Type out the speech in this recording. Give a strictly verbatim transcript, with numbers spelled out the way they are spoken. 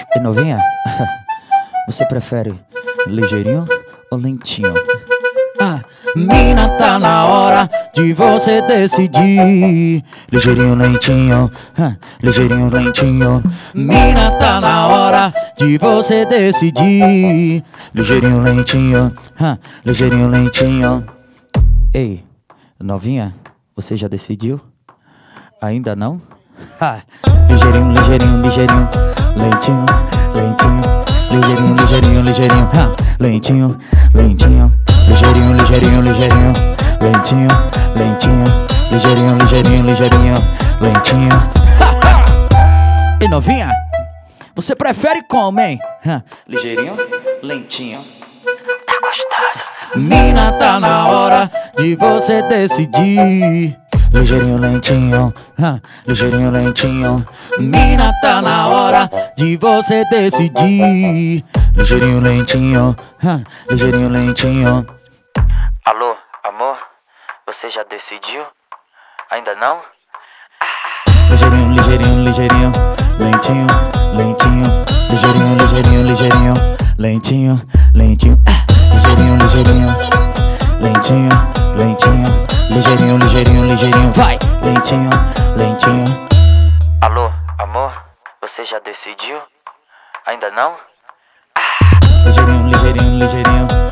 E novinha, você prefere ligeirinho ou lentinho? Ah, mina, tá na hora de você decidir. Ligeirinho, lentinho, ah, ligeirinho, lentinho. Mina, tá na hora de você decidir. Ligeirinho, lentinho, ah, ligeirinho, lentinho. Ei, novinha, você já decidiu? Ainda não? Ha. Ligeirinho, ligeirinho, ligeirinho, lentinho, lentinho. Ligeirinho, ligeirinho, ligeirinho, ha. Lentinho, lentinho. Ligeirinho, ligeirinho, ligeirinho, lentinho, lentinho. Ligeirinho, ligeirinho, ligeirinho, lentinho. E novinha, você prefere como, hein? Ha. Ligeirinho, lentinho. Tá gostoso. Mina, tá na hora de você decidir. Ligeirinho, lentinho, ah, ligeirinho, lentinho. Mina, tá na hora de você decidir. Ligeirinho, lentinho, ah, ligeirinho, lentinho. Alô, amor, você já decidiu? Ainda não? Ligeirinho, ligeirinho, ligeirinho, lentinho, lentinho. Ligeirinho, ligeirinho, ligeirinho, lentinho, lentinho. Ah, ligeirinho, ligeirinho, lentinho, lentinho. Ligeirinho, ligeirinho, ligeirinho, vai! Lentinho, lentinho. Alô, amor, você já decidiu? Ainda não? Ah. Ligeirinho, ligeirinho, ligeirinho,